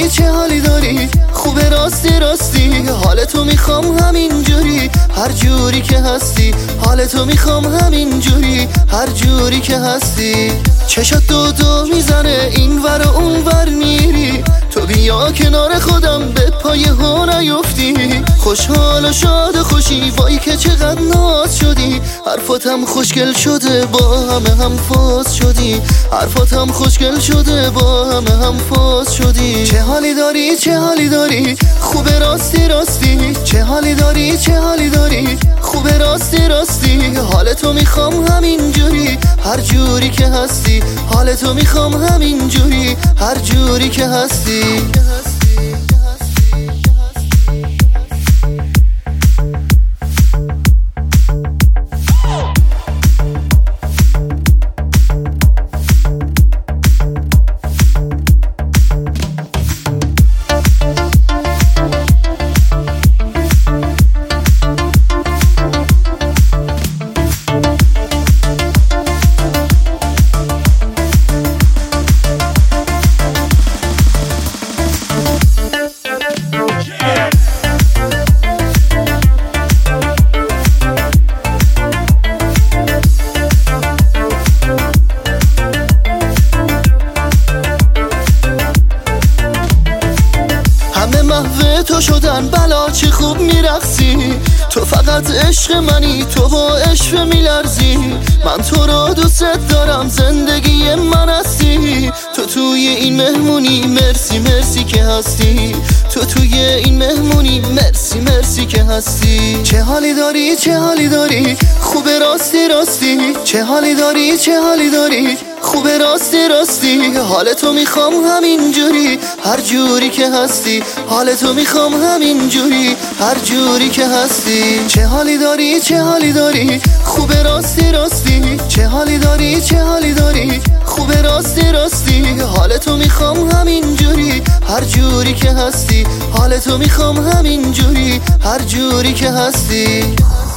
چه حالی داری؟ خوبه راستی راستی، حالتو میخوام همین جوری، هر جوری که هستی. حالتو میخوام همین جوری، هر جوری که هستی. چشات دو میزنه این ور و اون ور میری، تو بیا کنار خودم به پای ها نیفتی. خوشحال و شاد و خوشی، وای که چقدر ناز شدی. حرفاتم خوشگل شده با همه هم فاز شدی، حرفاتم خوشگل شده با همه هم فاز شدی. چه حالی داری چه حالی داری، خوبه راستی راستی. چه حالی داری چه حالی داری، خوبه راستی راستی. حالتو میخوام همین جوری، هر جوری که هستی. حالتو میخوام همین جوری، هر جوری که هستی. محو تو شدن بلا چه خوب میرقصی، تو فقط عشق منی، تو با عشق میلرزی. من تو را دوست دارم، زندگی من هستی. تو توی این مهمونی، مرسی مرسی که هستی. تو توی این مهمونی، مرسی مرسی که هستی. چه حالی داری چه حالی داری، خوبه راستی راستی. چه حالی داری چه حالی داری، خوبه راستی راستی. حالتو میخوام همین جوری، هر جوری که هستی. حالتو میخوام همین جوری، هر جوری که هستی. چه حالی داری چه حالی داری، خوبه راستی راستی. چه حالی داری چه حالی داری، خوبه راستی راستی. حالتو میخوام همین جوری، هر جوری که هستی. حالتو میخوام همین جوری، هر جوری که هستی.